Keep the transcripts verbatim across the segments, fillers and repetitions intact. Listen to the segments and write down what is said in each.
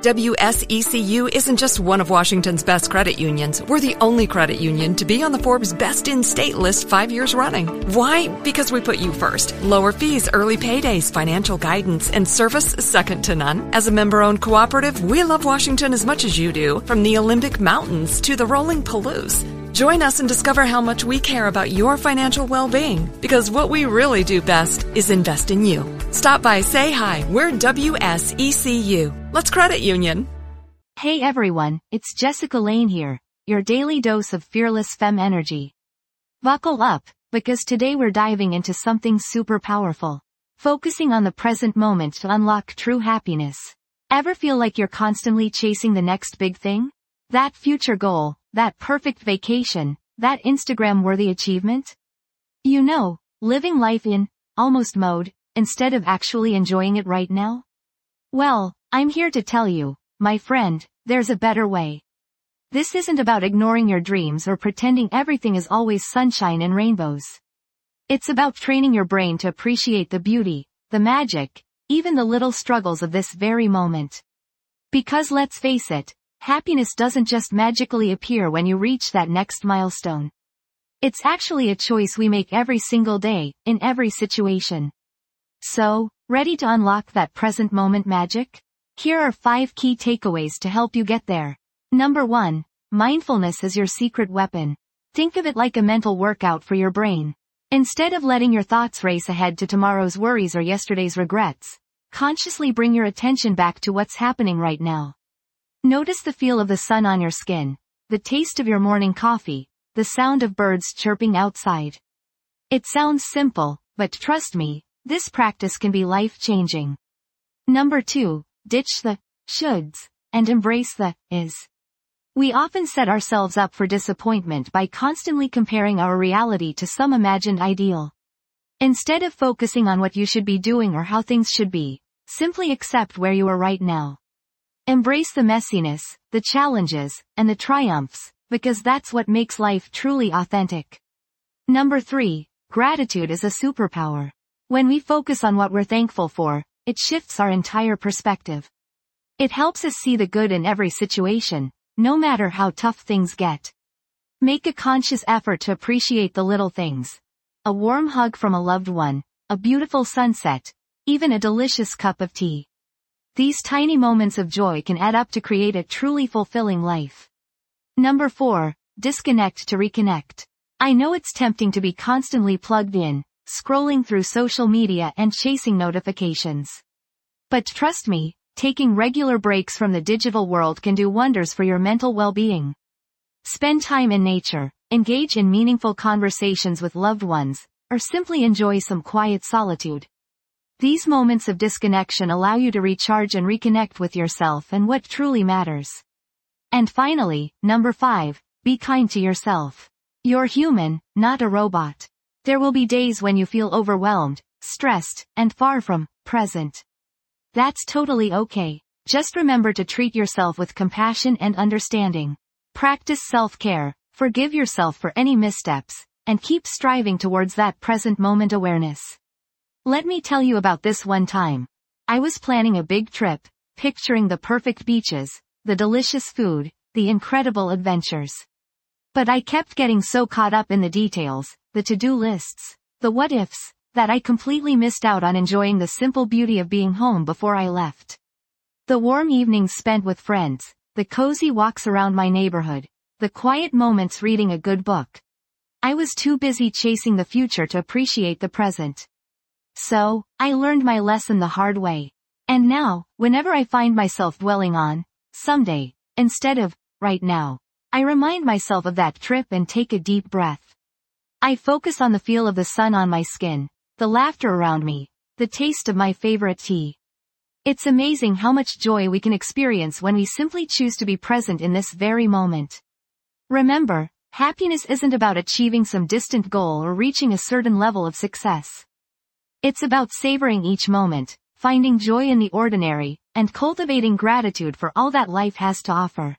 W S E C U isn't just one of Washington's best credit unions. We're the only credit union to be on the Forbes Best in State list five years running. Why? Because we put you first. Lower fees, early paydays, financial guidance, and service second to none. As a member-owned cooperative, we love Washington as much as you do, from the Olympic Mountains to the rolling Palouse. Join us and discover how much we care about your financial well-being, because what we really do best is invest in you. Stop by, say hi. We're W S E C U. Let's credit union. Hey everyone, it's Jessica Lane here, your daily dose of fearless femme energy. Buckle up, because today we're diving into something super powerful. Focusing on the present moment to unlock true happiness. Ever feel like you're constantly chasing the next big thing? That future goal, that perfect vacation, that Instagram-worthy achievement? You know, living life in almost mode, instead of actually enjoying it right now? Well, I'm here to tell you, my friend, there's a better way. This isn't about ignoring your dreams or pretending everything is always sunshine and rainbows. It's about training your brain to appreciate the beauty, the magic, even the little struggles of this very moment. Because let's face it, happiness doesn't just magically appear when you reach that next milestone. It's actually a choice we make every single day, in every situation. So, ready to unlock that present moment magic? Here are five key takeaways to help you get there. Number one, mindfulness is your secret weapon. Think of it like a mental workout for your brain. Instead of letting your thoughts race ahead to tomorrow's worries or yesterday's regrets, consciously bring your attention back to what's happening right now. Notice the feel of the sun on your skin, the taste of your morning coffee, the sound of birds chirping outside. It sounds simple, but trust me, this practice can be life-changing. Number two, ditch the shoulds and embrace the is. We often set ourselves up for disappointment by constantly comparing our reality to some imagined ideal. Instead of focusing on what you should be doing or how things should be, simply accept where you are right now. Embrace the messiness, the challenges, and the triumphs, because that's what makes life truly authentic. Number three, gratitude is a superpower. When we focus on what we're thankful for, it shifts our entire perspective. It helps us see the good in every situation, no matter how tough things get. Make a conscious effort to appreciate the little things. A warm hug from a loved one, a beautiful sunset, even a delicious cup of tea. These tiny moments of joy can add up to create a truly fulfilling life. Number four, disconnect to reconnect. I know it's tempting to be constantly plugged in, scrolling through social media and chasing notifications. But trust me, taking regular breaks from the digital world can do wonders for your mental well-being. Spend time in nature, engage in meaningful conversations with loved ones, or simply enjoy some quiet solitude. These moments of disconnection allow you to recharge and reconnect with yourself and what truly matters. And finally, number five, be kind to yourself. You're human, not a robot. There will be days when you feel overwhelmed, stressed, and far from present. That's totally okay. Just remember to treat yourself with compassion and understanding. Practice self-care, forgive yourself for any missteps, and keep striving towards that present moment awareness. Let me tell you about this one time. I was planning a big trip, picturing the perfect beaches, the delicious food, the incredible adventures. But I kept getting so caught up in the details, the to-do lists, the what-ifs, that I completely missed out on enjoying the simple beauty of being home before I left. The warm evenings spent with friends, the cozy walks around my neighborhood, the quiet moments reading a good book. I was too busy chasing the future to appreciate the present. So, I learned my lesson the hard way. And now, whenever I find myself dwelling on someday, instead of right now, I remind myself of that trip and take a deep breath. I focus on the feel of the sun on my skin, the laughter around me, the taste of my favorite tea. It's amazing how much joy we can experience when we simply choose to be present in this very moment. Remember, happiness isn't about achieving some distant goal or reaching a certain level of success. It's about savoring each moment, finding joy in the ordinary, and cultivating gratitude for all that life has to offer.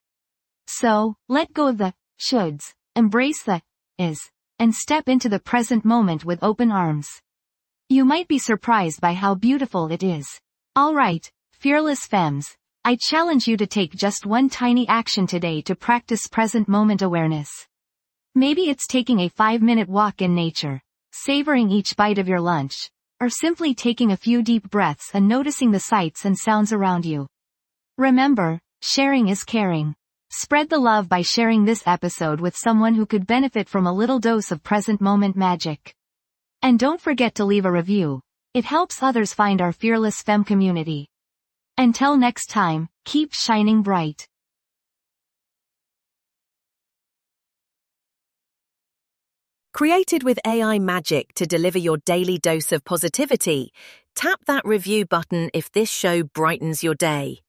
So, let go of the shoulds, embrace the is, and step into the present moment with open arms. You might be surprised by how beautiful it is. Alright, fearless femmes, I challenge you to take just one tiny action today to practice present moment awareness. Maybe it's taking a five-minute walk in nature, savoring each bite of your lunch, or simply taking a few deep breaths and noticing the sights and sounds around you. Remember, sharing is caring. Spread the love by sharing this episode with someone who could benefit from a little dose of present moment magic. And don't forget to leave a review. It helps others find our Fearless Femme community. Until next time, keep shining bright. Created with A I magic to deliver your daily dose of positivity, tap that review button if this show brightens your day.